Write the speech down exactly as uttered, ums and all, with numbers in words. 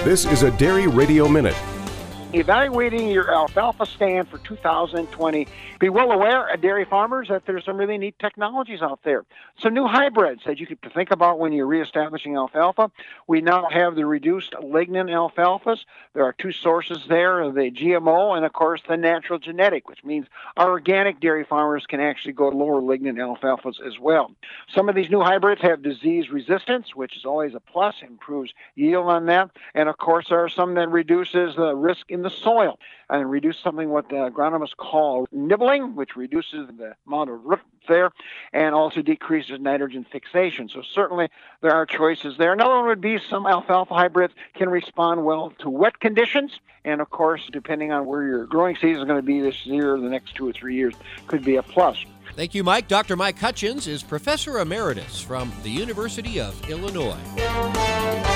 This is a Dairy Radio Minute. Evaluating your alfalfa stand for two thousand twenty. Be well aware, uh, dairy farmers, that there's some really neat technologies out there. Some new hybrids that you could think about when you're reestablishing alfalfa. We now have the reduced lignin alfalfas. There are two sources there, the G M O and, of course, the natural genetic, which means our organic dairy farmers can actually go lower lignin alfalfas as well. Some of these new hybrids have disease resistance, which is always a plus, improves yield on that. And, of course, there are some that reduces the risk in the soil and reduce something what the agronomists call nibbling, which reduces the amount of root there and also decreases nitrogen fixation. So certainly there are choices there. Another one would be some alfalfa hybrids can respond well to wet conditions. And of course, depending on where your growing season is going to be this year or the next two or three years, could be a plus. Thank you, Mike. Doctor Mike Hutchins is Professor Emeritus from the University of Illinois.